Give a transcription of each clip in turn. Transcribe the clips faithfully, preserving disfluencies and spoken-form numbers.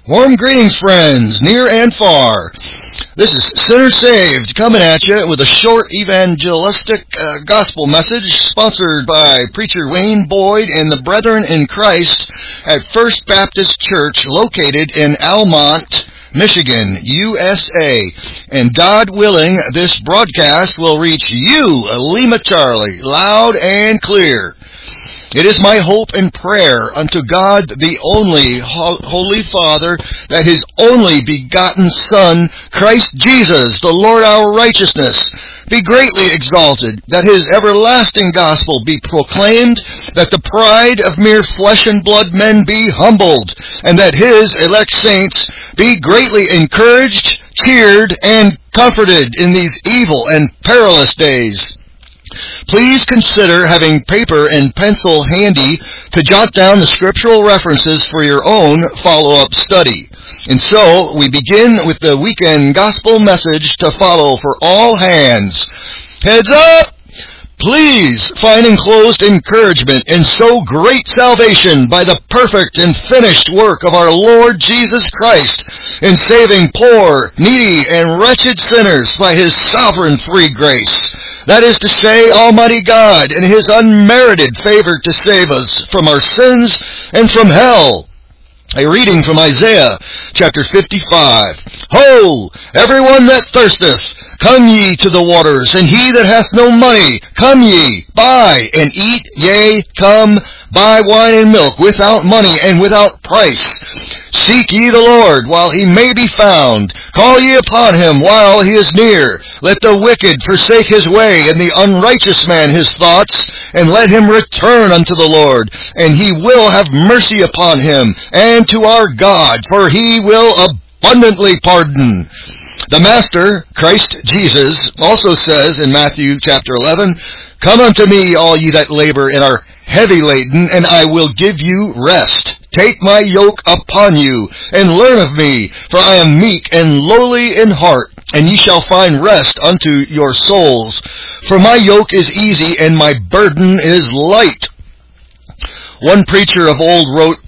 Warm greetings, friends, near and far. This is Sinner Saved coming at you with a short evangelistic uh, gospel message sponsored by Preacher Wayne Boyd and the Brethren in Christ at First Baptist Church located in Almont, Michigan, U S A. And God willing, this broadcast will reach you, Lima Charlie, loud and clear. It is my hope and prayer unto God, the only Holy Father, that His only begotten Son, Christ Jesus, the Lord our righteousness, be greatly exalted, that His everlasting gospel be proclaimed, that the pride of mere flesh and blood men be humbled, and that His elect saints be greatly encouraged, cheered, and comforted in these evil and perilous days. Please consider having paper and pencil handy to jot down the scriptural references for your own follow-up study. And so, we begin with the weekend gospel message to follow for all hands. Heads up! Please find enclosed encouragement and so great salvation by the perfect and finished work of our Lord Jesus Christ in saving poor, needy, and wretched sinners by His sovereign free grace. That is to say, Almighty God in His unmerited favor to save us from our sins and from hell. A reading from Isaiah chapter fifty-five. Ho, everyone that thirsteth, come ye to the waters, and he that hath no money, come ye, buy and eat, yea, come, buy wine and milk without money and without price. Seek ye the Lord while He may be found. Call ye upon Him while He is near. Let the wicked forsake his way, and the unrighteous man his thoughts, and let him return unto the Lord, and He will have mercy upon him, and to our God, for He will abundantly pardon. The Master, Christ Jesus, also says in Matthew chapter eleven, Come unto me, all ye that labor and are heavy laden, and I will give you rest. Take my yoke upon you, and learn of me, for I am meek and lowly in heart, and ye shall find rest unto your souls. For my yoke is easy, and my burden is light. One preacher of old wrote,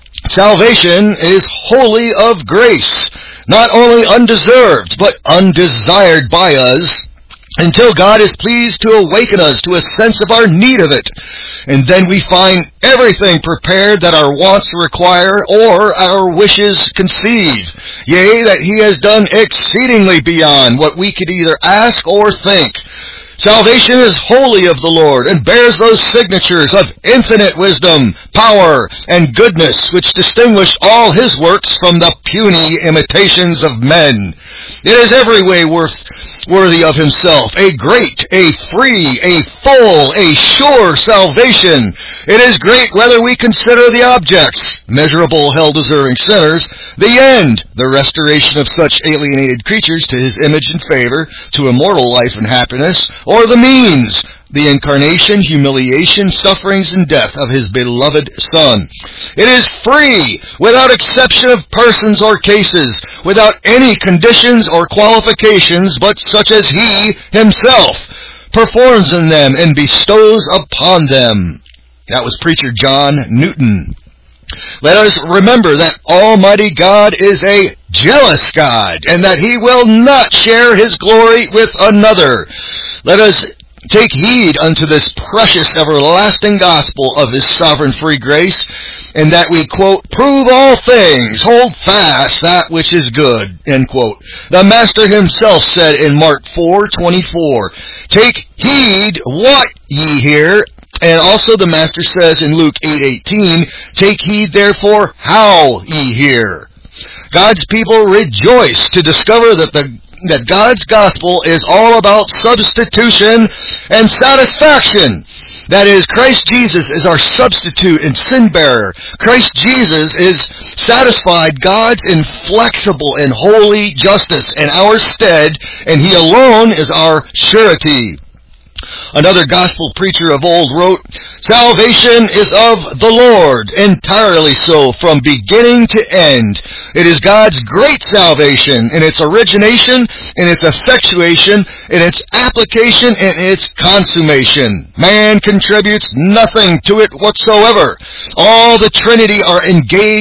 Salvation is wholly of grace, not only undeserved, but undesired by us, until God is pleased to awaken us to a sense of our need of it. And then we find everything prepared that our wants require or our wishes conceive. Yea, that He has done exceedingly beyond what we could either ask or think. Salvation is wholly of the Lord, and bears those signatures of infinite wisdom, power, and goodness, which distinguish all His works from the puny imitations of men. It is every way worth, worthy of Himself, a great, a free, a full, a sure salvation. It is great whether we consider the objects, measurable hell-deserving sinners, the end, the restoration of such alienated creatures to His image and favor, to immortal life and happiness, or the means, the incarnation, humiliation, sufferings, and death of His beloved Son. It is free, without exception of persons or cases, without any conditions or qualifications, but such as He Himself performs in them and bestows upon them. That was Preacher John Newton. Let us remember that Almighty God is a jealous God, and that He will not share His glory with another. Let us take heed unto this precious everlasting gospel of His sovereign free grace, and that we, quote, prove all things, hold fast that which is good, end quote. The Master Himself said in Mark four twenty-four, Take heed what ye hear. And also the Master says in Luke eight eighteen, Take heed therefore how ye hear. God's people rejoice to discover that the that God's gospel is all about substitution and satisfaction. That is, Christ Jesus is our substitute and sin bearer. Christ Jesus is satisfied God's inflexible and holy justice in our stead, and He alone is our surety. Another gospel preacher of old wrote, Salvation is of the Lord, entirely so, from beginning to end. It is God's great salvation in its origination, in its effectuation, in its application, and its consummation. Man contributes nothing to it whatsoever. All the Trinity are engaged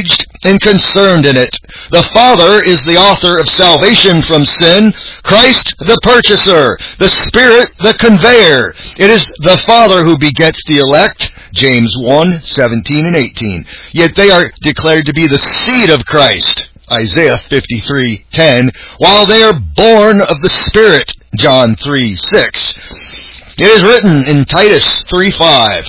and concerned in it. The Father is the author of salvation from sin, Christ the purchaser, the Spirit the conveyor. It is the Father who begets the elect, James one, seventeen and eighteen. Yet they are declared to be the seed of Christ, Isaiah fifty-three, ten, while they are born of the Spirit, John three, six. It is written in Titus three, five,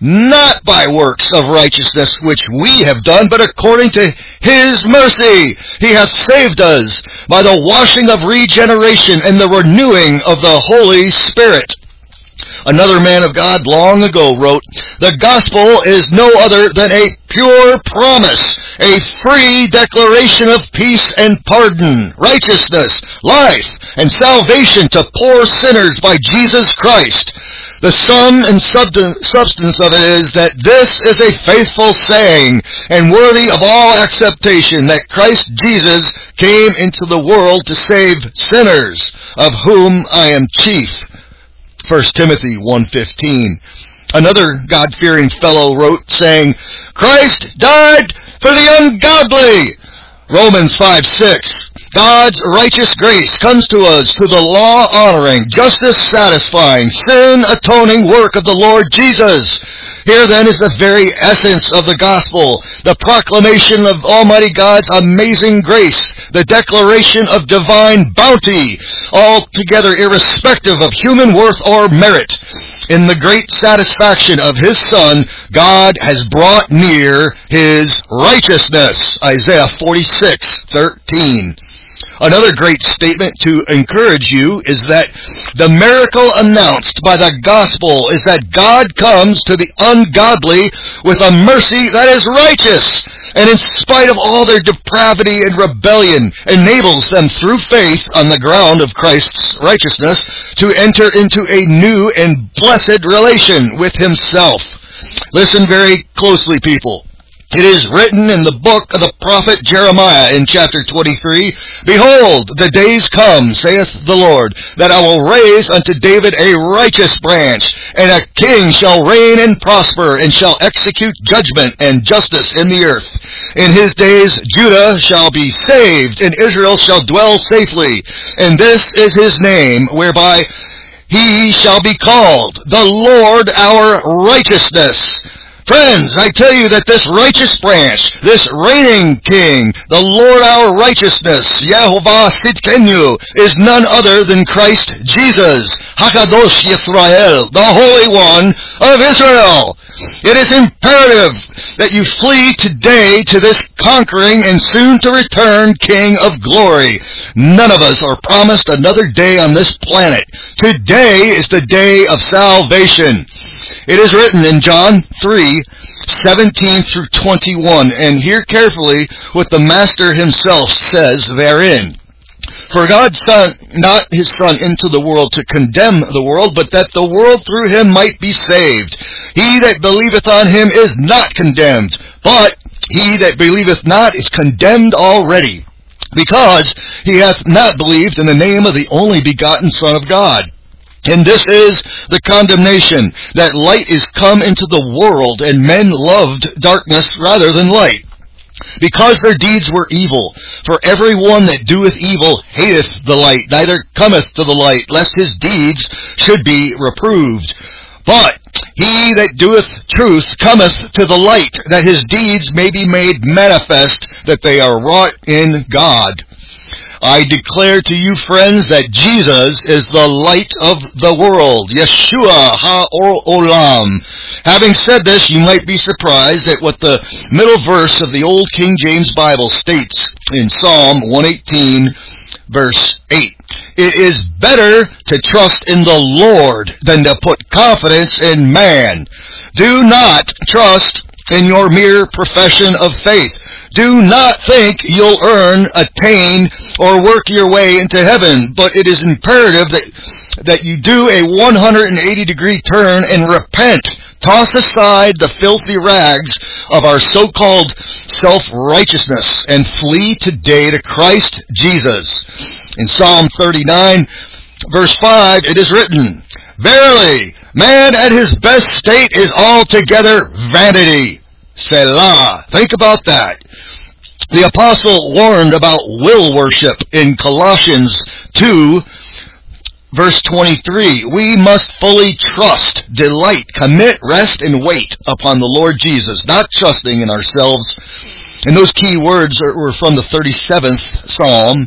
not by works of righteousness which we have done, but according to His mercy He hath saved us by the washing of regeneration and the renewing of the Holy Spirit. Another man of God long ago wrote, the gospel is no other than a pure promise, a free declaration of peace and pardon, righteousness, life, and salvation to poor sinners by Jesus Christ. The sum and substance of it is that this is a faithful saying and worthy of all acceptation, that Christ Jesus came into the world to save sinners, of whom I am chief. First Timothy one fifteen. Another God-fearing fellow wrote, saying, Christ died for the ungodly. Romans five six. God's righteous grace comes to us through the law-honoring, justice-satisfying, sin-atoning work of the Lord Jesus. Here then is the very essence of the gospel, the proclamation of Almighty God's amazing grace, the declaration of divine bounty, altogether irrespective of human worth or merit. In the great satisfaction of His Son, God has brought near His righteousness. Isaiah forty-six, thirteen. Another great statement to encourage you is that the miracle announced by the gospel is that God comes to the ungodly with a mercy that is righteous, and in spite of all their depravity and rebellion, enables them through faith on the ground of Christ's righteousness to enter into a new and blessed relation with Himself. Listen very closely, people. It is written in the book of the prophet Jeremiah in chapter twenty-three, Behold, the days come, saith the Lord, that I will raise unto David a righteous branch, and a king shall reign and prosper, and shall execute judgment and justice in the earth. In his days Judah shall be saved, and Israel shall dwell safely. And this is his name, whereby he shall be called, the Lord our righteousness. Friends, I tell you that this righteous branch, this reigning king, the Lord our righteousness, Yehovah Sidkenu, is none other than Christ Jesus, Hakadosh Yisrael, the Holy One of Israel. It is imperative that you flee today to this conquering and soon to return King of glory. None of us are promised another day on this planet. Today is the day of salvation. It is written in John three, seventeen through twenty-one, and hear carefully what the Master Himself says therein. For God sent not His Son into the world to condemn the world, but that the world through Him might be saved. He that believeth on Him is not condemned, but he that believeth not is condemned already, because he hath not believed in the name of the only begotten Son of God. And this is the condemnation, that light is come into the world, and men loved darkness rather than light, because their deeds were evil. For every one that doeth evil hateth the light, neither cometh to the light, lest his deeds should be reproved. But he that doeth truth cometh to the light, that his deeds may be made manifest, that they are wrought in God. I declare to you, friends, that Jesus is the light of the world, Yeshua ha-olam. Having said this, you might be surprised at what the middle verse of the Old King James Bible states in Psalm one eighteen, verse eight. It is better to trust in the Lord than to put confidence in man. Do not trust in your mere profession of faith. Do not think you'll earn, attain, or work your way into heaven, but it is imperative that, that you do a one hundred eighty degree turn and repent. Toss aside the filthy rags of our so-called self-righteousness and flee today to Christ Jesus. In Psalm thirty-nine, verse five, it is written, Verily, man at his best state is altogether vanity. Selah. Think about that. The apostle warned about will worship in Colossians two, verse twenty-three. We must fully trust, delight, commit, rest, and wait upon the Lord Jesus, not trusting in ourselves. And those key words are, were from the thirty-seventh Psalm.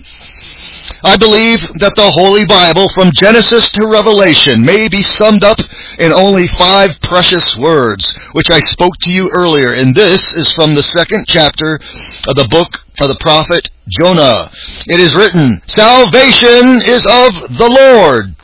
I believe that the Holy Bible, from Genesis to Revelation, may be summed up in only five precious words, which I spoke to you earlier. And this is from the second chapter of the book of the prophet Jonah. It is written, "Salvation is of the Lord."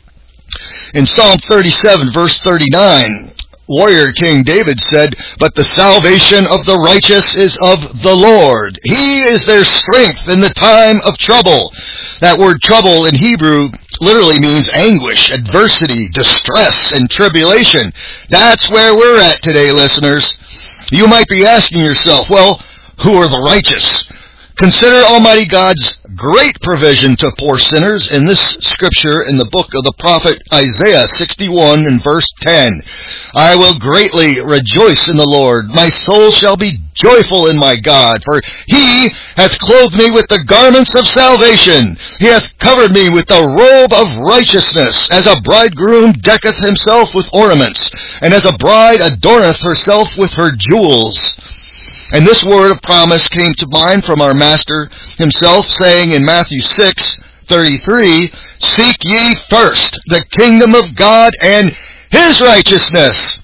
In Psalm thirty-seven, verse thirty-nine, warrior King David said, "But the salvation of the righteous is of the Lord. He is their strength in the time of trouble." That word trouble in Hebrew literally means anguish, adversity, distress, and tribulation. That's where we're at today, listeners. You might be asking yourself, well, who are the righteous? Consider Almighty God's great provision to poor sinners in this scripture in the book of the prophet Isaiah sixty-one and verse ten. "I will greatly rejoice in the Lord. My soul shall be joyful in my God, for he hath clothed me with the garments of salvation. He hath covered me with the robe of righteousness, as a bridegroom decketh himself with ornaments, and as a bride adorneth herself with her jewels." And this word of promise came to mind from our Master himself, saying in Matthew six thirty-three, "Seek ye first the kingdom of God and his righteousness."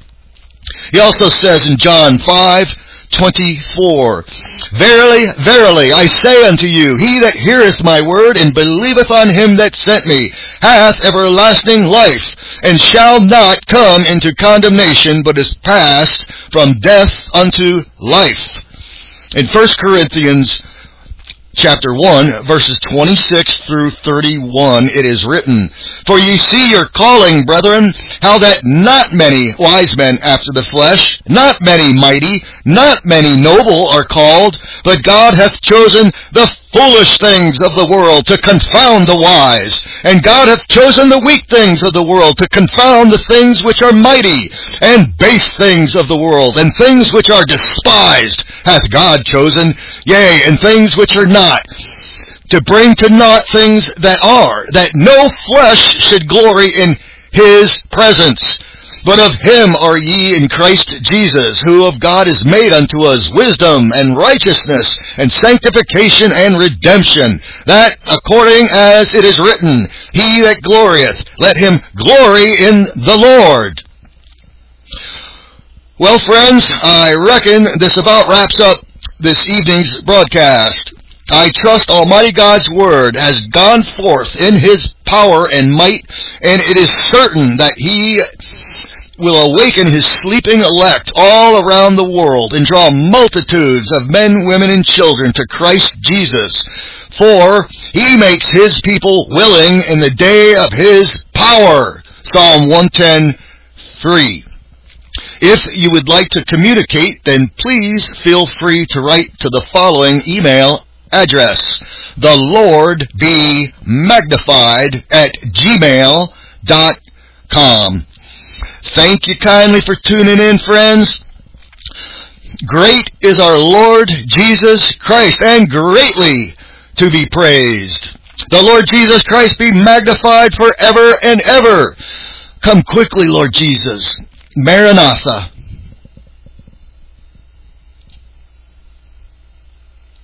He also says in John five twenty-four, "Verily, verily, I say unto you, he that heareth my word and believeth on him that sent me hath everlasting life, and shall not come into condemnation, but is passed from death unto life." In First Corinthians chapter one, verses twenty-six through thirty-one, it is written, "For ye see your calling, brethren, how that not many wise men after the flesh, not many mighty, not many noble are called, but God hath chosen the foolish things of the world to confound the wise. And God hath chosen the weak things of the world to confound the things which are mighty, and base things of the world, and things which are despised hath God chosen, yea, and things which are not, to bring to naught things that are, that no flesh should glory in his presence. But of him are ye in Christ Jesus, who of God is made unto us wisdom and righteousness and sanctification and redemption, that according as it is written, he that glorieth, let him glory in the Lord." Well, friends, I reckon this about wraps up this evening's broadcast. I trust Almighty God's word has gone forth in his power and might, and it is certain that he will awaken his sleeping elect all around the world and draw multitudes of men, women, and children to Christ Jesus. For he makes his people willing in the day of his power. Psalm one ten, three. If you would like to communicate, then please feel free to write to the following email address: the Lord be magnified at gmail dot com. Thank you kindly for tuning in, friends. Great is our Lord Jesus Christ, and greatly to be praised. The Lord Jesus Christ be magnified forever and ever. Come quickly, Lord Jesus. Maranatha.